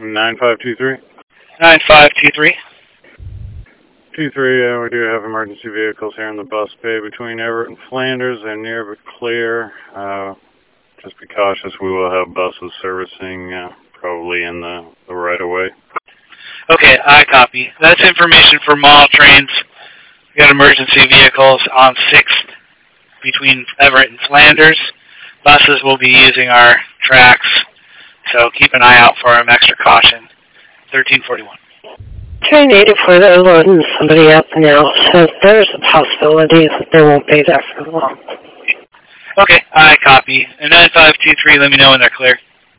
9523? 9523. 23, we do have emergency vehicles here in the bus bay between Everett and Flanders. They're near but clear. Just be cautious, we will have buses servicing probably in the right-of-way. Okay, I copy. That's information for mall trains. We got emergency vehicles on 6th between Everett and Flanders. Buses will be using our tracks, so keep an eye out for them. Extra caution. 1341. Train 84, they're loading somebody up now, so there's a possibility that they won't be there for long. Okay, I copy. And 9523, let me know when they're clear.